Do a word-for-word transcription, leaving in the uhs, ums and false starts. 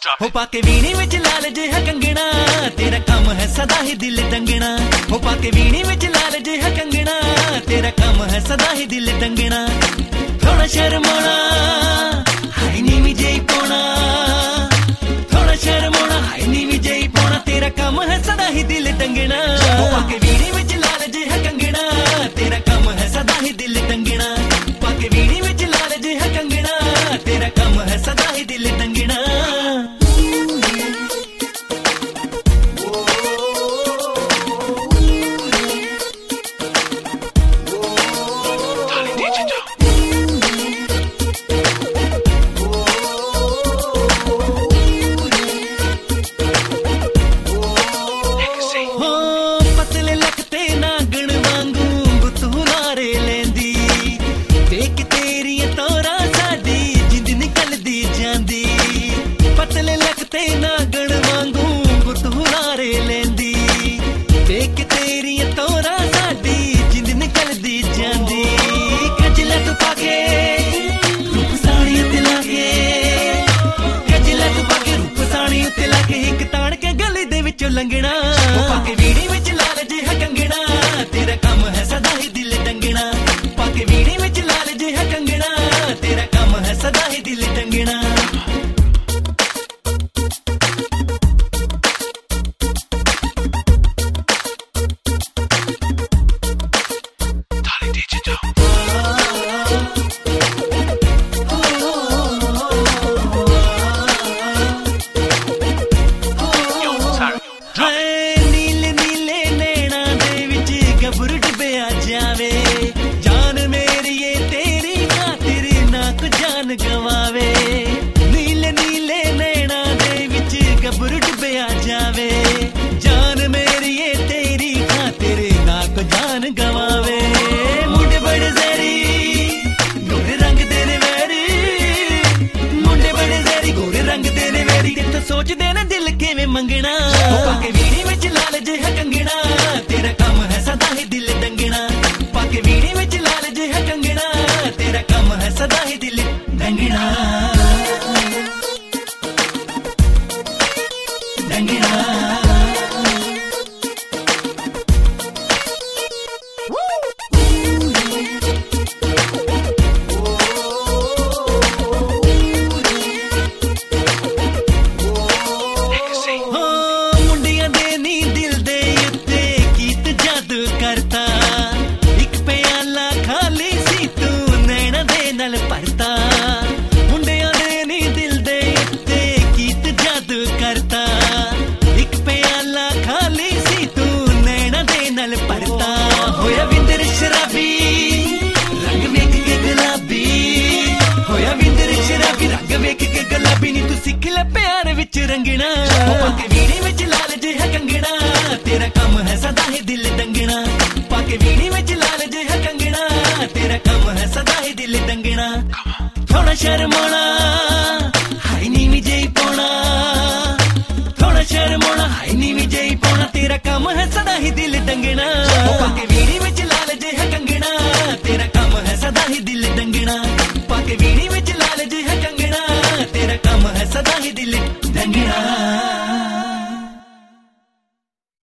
हो पाके वीणी विच लाल जिहा कंगना, तेरा काम है सदा ही दिल दंगना। हो पाके वीणी विच लाल जिहा कंगना, तेरा काम है सदा ही दिल दंगना। थोड़ा शर्माना हाय नी विजय पोना, थोड़ा शर्माना हाय नी विजय पोना, तेरा काम है सदा ही दिल दंगना। हो पाके वीणी विच लाल जिहा कंगना, तेरा काम है सदा ही दिल दंगना। पाके वीणी विच लाल जिहा कंगना, तेरा काम है सदा ही दिल दंगना। लंगना पाके वीणी विच लाल जिहा कंगना, तेरा काम है सदा ही दिल दंगना। पाके वीणी विच लाल जिहा कंगना, तेरा काम है सदा ही दिल दंगना। गवावे नीले नीले नैना दे विच गबरू डुबिया जावे, जान मेरी ये तेरी खातिर ना को जान गवावे। मुंडे बड़े जहरी गोरे रंग देने वेरी, मुंडे बड़े जहरी गोरे रंग देने वेरी, ते सोच देना दिल किवें मंगना। पाके वीणी विच लाल जिहा कंगना, तेरा काम है सदा ही दिल दंगना। पाके वीणी विच लाल जिहा कंगना, तेरा काम है सदा ही दिल दंगना दंगना। मुंडियां दे नी दिल दे उत्ते कीत जादू करता, एक प्याला खाली सी तू नैना दे नाल भरता। मुंडियां दे नी दिल दे उत्ते कीत जादू करता, एक प्याला खाली सी तू नैना दे नाल भरता। होया विंदर शराबी रंग वेख के गुलाबी, होया विंदर शराबी रंग वेख के गुलाबी, नी तू सिख ले प्यार विच रंगना। पाके वीणी विच लाल जिहा कंगना, तेरा काम है सदा ही दिल दंगना। पाके वीणी विच लाल जिहा कंगना, तेरा काम है सदा ही दिल दंगना। थोड़ा शर्माना हाय नी विजय पोना, थोड़ा शर्माना हाय नी विजय पोना, तेरा काम है सदा ही दिल दंगना। पाके वीणी विच लाल जिहा कंगना, तेरा काम है सदा ही दिल दंगना। पाके वीणी विच लाल जिहा कंगना, तेरा काम है सदा ही दिल